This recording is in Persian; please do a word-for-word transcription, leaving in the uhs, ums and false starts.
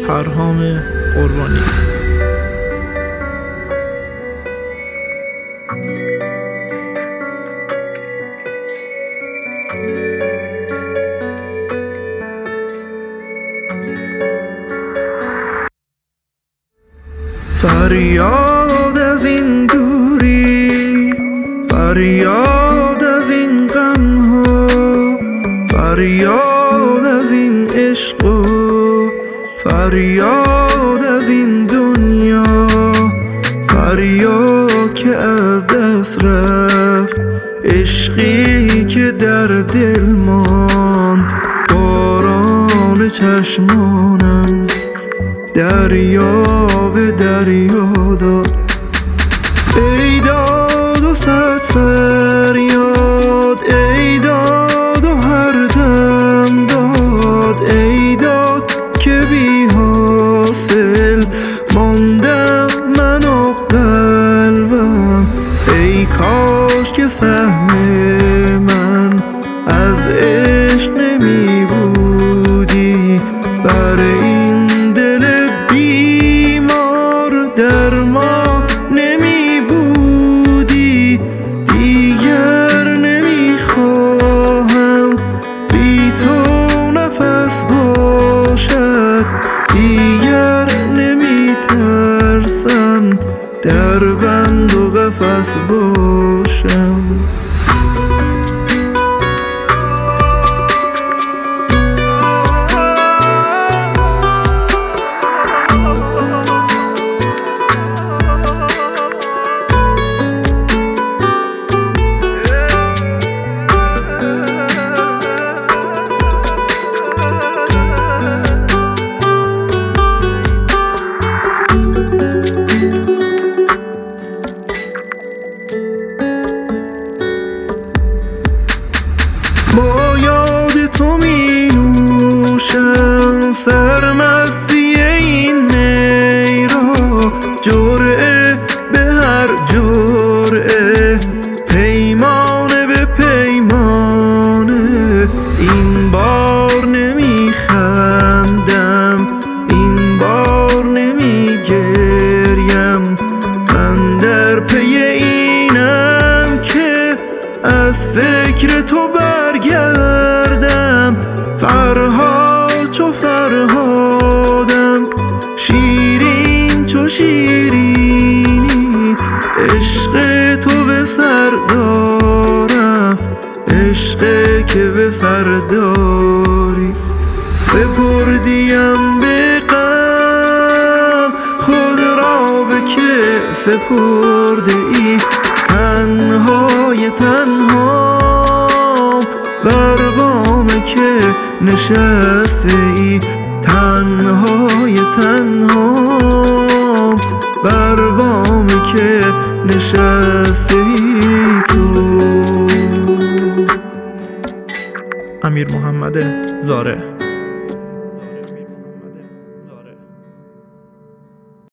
پرهام قربانی. فریاد از این دوری، فریاد از این غم ها، فریاد از این عشق و فریاد از این دنیا، فریاد که از دست رفت عشقی که در دل ماند. باران چشمانم دریا به دریا داد، ای داد و صد فریاد، ای داد و هر دم داد، ای داد که بی حاصل ماندم من و قلبم. ای کاش که سهم من از عشق نمی بودی، بر این دل بیمار درمان نمی بودی. دیگر نمی خواهم بی تو نفس باشد، دیگر نمی ترسم در بند و قفس باشم. با یاد تو می نوشم سرمستی این می را، جرعه به هر جرعه، پیمانه به پیمانه. این بار نمی خندم، این بار نمی گریم، من در پی اینم که از فکر تو برگردم. فرهاد چو فرهادم، شیرین چو شیرینی، عشق تو به سر دارم، عشق که به سر داری. سپردیم به غم خود را به که سپرده ای، تنهای تنها بر بام که نشسته ای، تنهای تنها بر بام که نشسته ای تو. امیر محمد زاره.